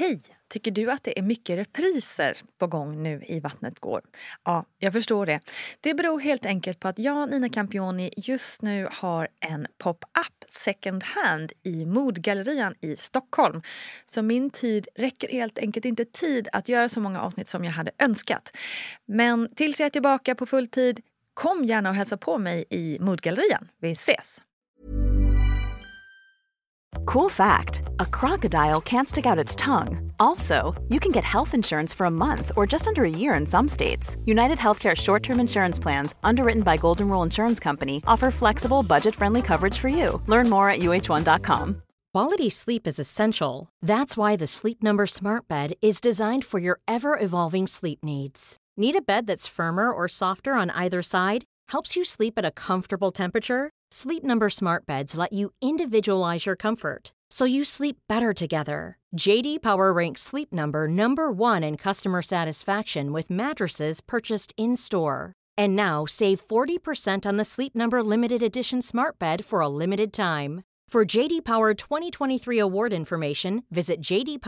Hej! Tycker du att det är mycket repriser på gång nu i Vattnet går? Ja, jag förstår det. Det beror helt enkelt på att jag, Nina Campioni, just nu har en pop-up second hand i Modgallerian i Stockholm. Så min tid räcker helt enkelt inte tid att göra så många avsnitt som jag hade önskat. Men tills jag är tillbaka på full tid, kom gärna och hälsa på mig i Modgallerian. Vi ses! Cool fact, a crocodile can't stick out its tongue. Also, you can get health insurance for a month or just under a year in some states. United Healthcare short-term insurance plans, underwritten by Golden Rule Insurance Company, offer flexible, budget-friendly coverage for you. Learn more at uh1.com. Quality sleep is essential. That's why the Sleep Number Smart Bed is designed for your ever-evolving sleep needs. Need a bed that's firmer or softer on either side? Helps you sleep at a comfortable temperature? Sleep Number Smart Beds let you individualize your comfort, so you sleep better together. JD Power ranks Sleep Number #1 in customer satisfaction with mattresses purchased in-store. And now, save 40% on the Sleep Number Limited Edition Smart Bed for a limited time. For JD Power 2023 award information, visit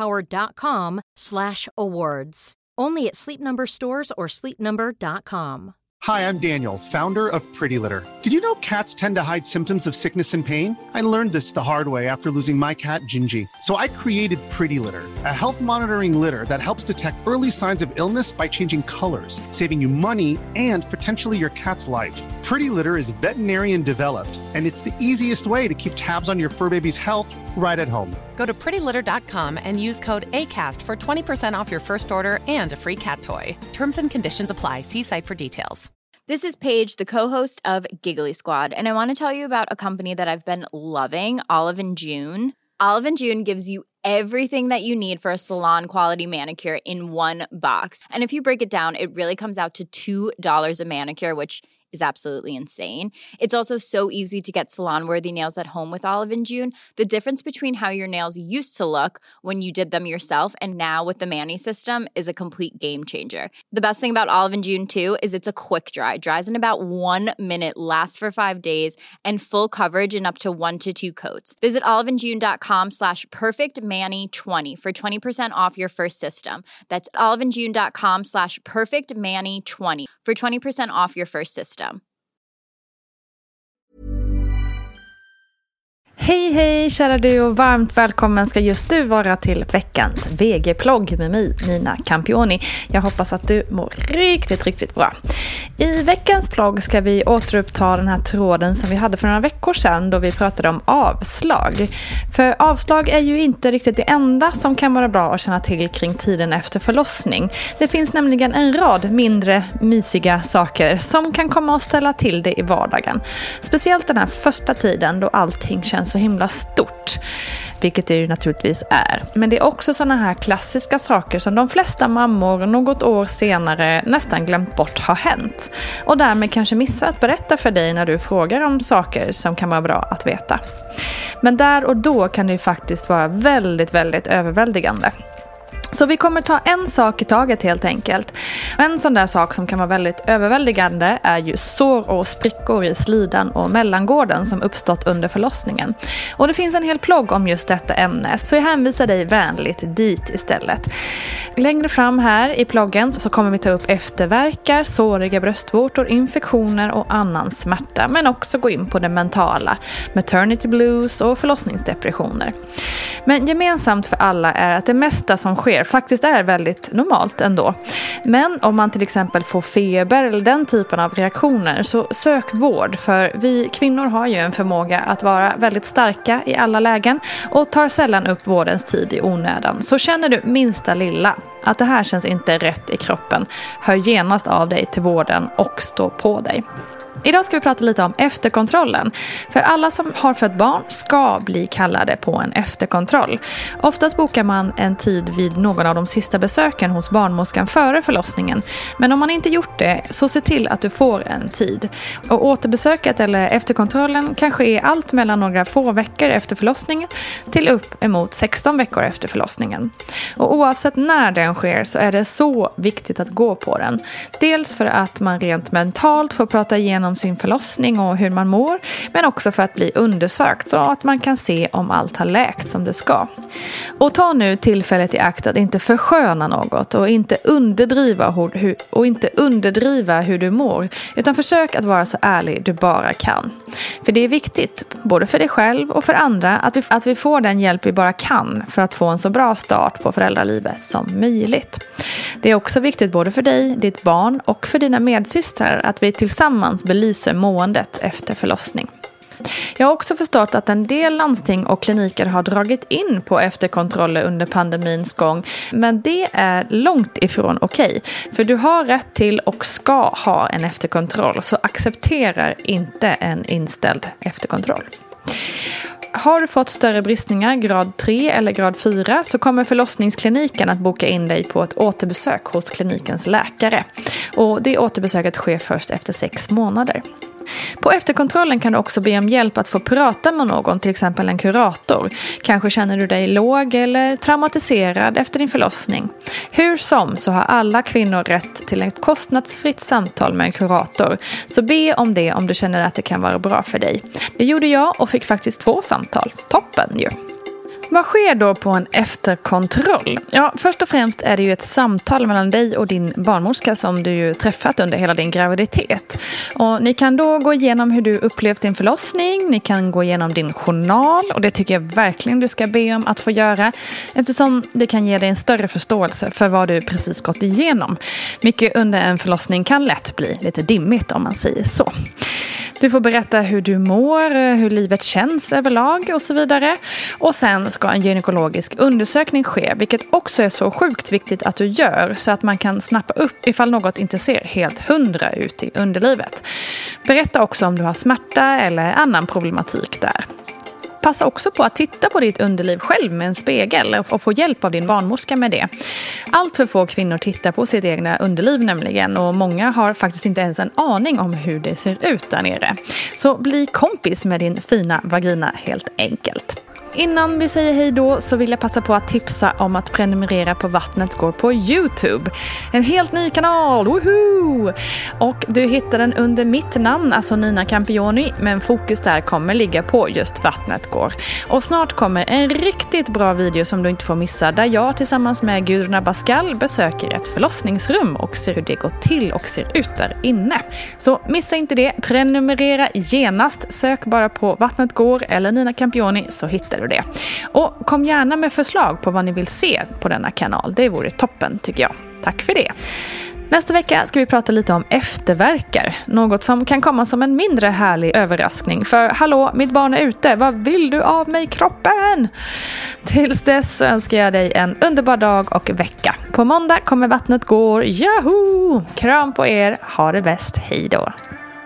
jdpower.com/awards. Only at Sleep Number stores or sleepnumber.com. Hi, I'm Daniel, founder of Pretty Litter. Did you know cats tend to hide symptoms of sickness and pain? I learned this the hard way after losing my cat, Gingy. So I created Pretty Litter, a health monitoring litter that helps detect early signs of illness by changing colors, saving you money and potentially your cat's life. Pretty Litter is veterinarian developed, and it's the easiest way to keep tabs on your fur baby's health right at home. Go to prettylitter.com and use code ACAST for 20% off your first order and a free cat toy. Terms and conditions apply. See site for details. This is Paige, the co-host of Giggly Squad, and I want to tell you about a company that I've been loving, Olive & June. Olive & June gives you everything that you need for a salon-quality manicure in one box. And if you break it down, it really comes out to $2 a manicure, which is absolutely insane. It's also so easy to get salon-worthy nails at home with Olive & June. The difference between how your nails used to look when you did them yourself and now with the Mani system is a complete game changer. The best thing about Olive & June too is it's a quick dry. Dries in about 1 minute, lasts for 5 days, and full coverage in up to 1 to 2 coats. Visit oliveandjune.com/perfectmani20 for 20% off your first system. That's oliveandjune.com/perfectmani20 for 20% off your first system. Hej hej kära du och varmt välkommen ska just du vara till veckans VG-plogg med mig, Nina Campioni. Jag hoppas att du mår riktigt bra. I veckans plogg ska vi återuppta den här tråden som vi hade för några veckor sedan då vi pratade om avslag. För avslag är ju inte riktigt det enda som kan vara bra att känna till kring tiden efter förlossning. Det finns nämligen en rad mindre mysiga saker som kan komma att ställa till det i vardagen. Speciellt den här första tiden då allting känns så himla stort, vilket det ju naturligtvis är. Men det är också såna här klassiska saker som de flesta mammor något år senare nästan glömt bort har hänt. Och därmed kanske missar att berätta för dig när du frågar om saker som kan vara bra att veta. Men där och då kan det ju faktiskt vara väldigt överväldigande. Så vi kommer ta en sak i taget helt enkelt. En sån där sak som kan vara väldigt överväldigande är ju sår och sprickor i slidan och mellangården som uppstått under förlossningen. Och det finns en hel plogg om just detta ämne, så jag hänvisar dig vänligt dit istället. Längre fram här i ploggen så kommer vi ta upp eftervärkar, såriga bröstvårtor, infektioner och annan smärta. Men också gå in på det mentala, maternity blues och förlossningsdepressioner. Men gemensamt för alla är att det mesta som sker faktiskt är väldigt normalt ändå. Men om man till exempel får feber eller den typen av reaktioner så sök vård, för vi kvinnor har ju en förmåga att vara väldigt starka i alla lägen och tar sällan upp vårdens tid i onödan. Så känner du minsta lilla att det här känns inte rätt i kroppen, hör genast av dig till vården och stå på dig. Idag ska vi prata lite om efterkontrollen. För alla som har fött barn ska bli kallade på en efterkontroll. Oftast bokar man en tid vid någon av de sista besöken hos barnmorskan före förlossningen. Men om man inte gjort det så se till att du får en tid. Och återbesöket eller efterkontrollen kan ske allt mellan några få veckor efter förlossningen till upp emot 16 veckor efter förlossningen. Och oavsett när den sker så är det så viktigt att gå på den. Dels för att man rent mentalt får prata igenom igenom sin förlossning och hur man mår, men också för att bli undersökt så att man kan se om allt har läkt som det ska. Och ta nu tillfället i akt att inte försköna något och inte underdriva hur du mår, utan försök att vara så ärlig du bara kan. För det är viktigt, både för dig själv och för andra, att vi får den hjälp vi bara kan för att få en så bra start på föräldralivet som möjligt. Det är också viktigt både för dig, ditt barn och för dina medsystrar att vi tillsammans belyser måendet efter förlossning. Jag har också förstått att en del landsting och kliniker har dragit in på efterkontroller under pandemins gång, men det är långt ifrån okej. För du har rätt till och ska ha en efterkontroll, så accepterar inte en inställd efterkontroll. Har du fått större bristningar, grad 3 eller grad 4, så kommer förlossningskliniken att boka in dig på ett återbesök hos klinikens läkare. Och det återbesöket sker först efter 6 månader. På efterkontrollen kan du också be om hjälp att få prata med någon, till exempel en kurator. Kanske känner du dig låg eller traumatiserad efter din förlossning. Hur som så har alla kvinnor rätt till ett kostnadsfritt samtal med en kurator. Så be om det om du känner att det kan vara bra för dig. Det gjorde jag och fick faktiskt 2 samtal. Toppen ju! Vad sker då på en efterkontroll? Ja, först och främst är det ju ett samtal mellan dig och din barnmorska som du ju träffat under hela din graviditet. Och ni kan då gå igenom hur du upplevt din förlossning, ni kan gå igenom din journal, och det tycker jag verkligen du ska be om att få göra, eftersom det kan ge dig en större förståelse för vad du precis gått igenom. Mycket under en förlossning kan lätt bli lite dimmigt om man säger så. Du får berätta hur du mår, hur livet känns överlag och så vidare. Och sen ska en gynekologisk undersökning ske, vilket också är så sjukt viktigt att du gör, så att man kan snappa upp ifall något inte ser helt 100 ut i underlivet. Berätta också om du har smärta eller annan problematik där. Passa också på att titta på ditt underliv själv med en spegel och få hjälp av din barnmorska med det. Allt för få kvinnor tittar på sitt egna underliv nämligen, och många har faktiskt inte ens en aning om hur det ser ut där nere. Så bli kompis med din fina vagina helt enkelt. Innan vi säger hej då så vill jag passa på att tipsa om att prenumerera på Vattnet går på YouTube. En helt ny kanal, woohoo! Och du hittar den under mitt namn, alltså Nina Campioni, men fokus där kommer ligga på just Vattnet går. Och snart kommer en riktigt bra video som du inte får missa, där jag tillsammans med Gudrun Abascal besöker ett förlossningsrum och ser hur det går till och ser ut där inne. Så missa inte det, prenumerera genast, sök bara på Vattnet går eller Nina Campioni så hittar du det. Och kom gärna med förslag på vad ni vill se på denna kanal. Det vore toppen tycker jag. Tack för det. Nästa vecka ska vi prata lite om efterverkar. Något som kan komma som en mindre härlig överraskning. För hallå, mitt barn är ute. Vad vill du av mig, kroppen? Tills dess så önskar jag dig en underbar dag och vecka. På måndag kommer Vattnet går. Yahoo! Kram på er. Ha det bäst. Hej då.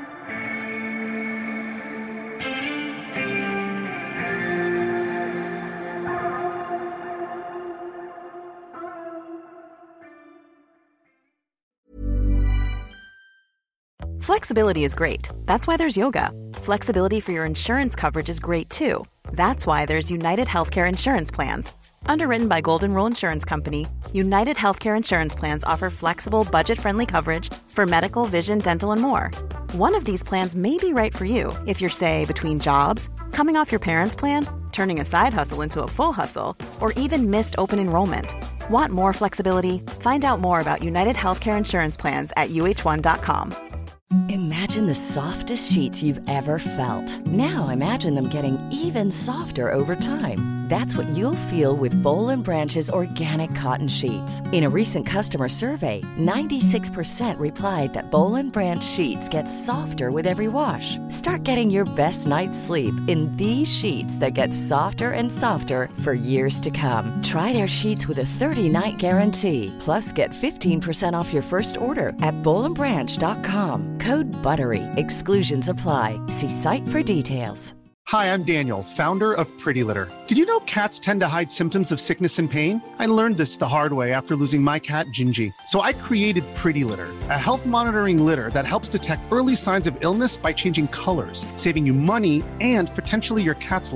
Flexibility is great. That's why there's yoga. Flexibility for your insurance coverage is great too. That's why there's United Healthcare Insurance Plans. Underwritten by Golden Rule Insurance Company, United Healthcare Insurance Plans offer flexible, budget-friendly coverage for medical, vision, dental, and more. One of these plans may be right for you if you're, say, between jobs, coming off your parents' plan, turning a side hustle into a full hustle, or even missed open enrollment. Want more flexibility? Find out more about United Healthcare Insurance Plans at uh1.com. Imagine the softest sheets you've ever felt. Now imagine them getting even softer over time. That's what you'll feel with Boll & Branch's organic cotton sheets. In a recent customer survey, 96% replied that Boll & Branch sheets get softer with every wash. Start getting your best night's sleep in these sheets that get softer and softer for years to come. Try their sheets with a 30-night guarantee. Plus, get 15% off your first order at bollandbranch.com. Code BUTTERY. Exclusions apply. See site for details. Hi, I'm Daniel, founder of Pretty Litter. Did you know cats tend to hide symptoms of sickness and pain? I learned this the hard way after losing my cat, Gingy. So I created Pretty Litter, a health monitoring litter that helps detect early signs of illness by changing colors, saving you money and potentially your cat's life.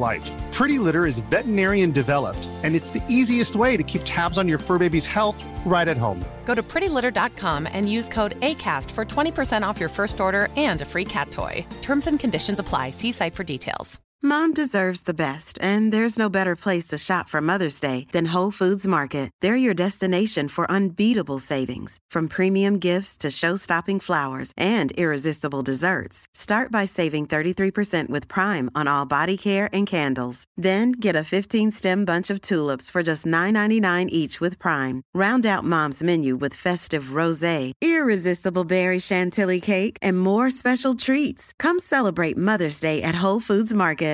Pretty Litter is veterinarian developed, and it's the easiest way to keep tabs on your fur baby's health right at home. Go to prettylitter.com and use code ACAST for 20% off your first order and a free cat toy. Terms and conditions apply. See site for details. Mom deserves the best, and there's no better place to shop for Mother's Day than Whole Foods Market. They're your destination for unbeatable savings, from premium gifts to show-stopping flowers and irresistible desserts. Start by saving 33% with Prime on all body care and candles. Then get a 15-stem bunch of tulips for just $9.99 each with Prime. Round out Mom's menu with festive rosé, irresistible berry chantilly cake, and more special treats. Come celebrate Mother's Day at Whole Foods Market.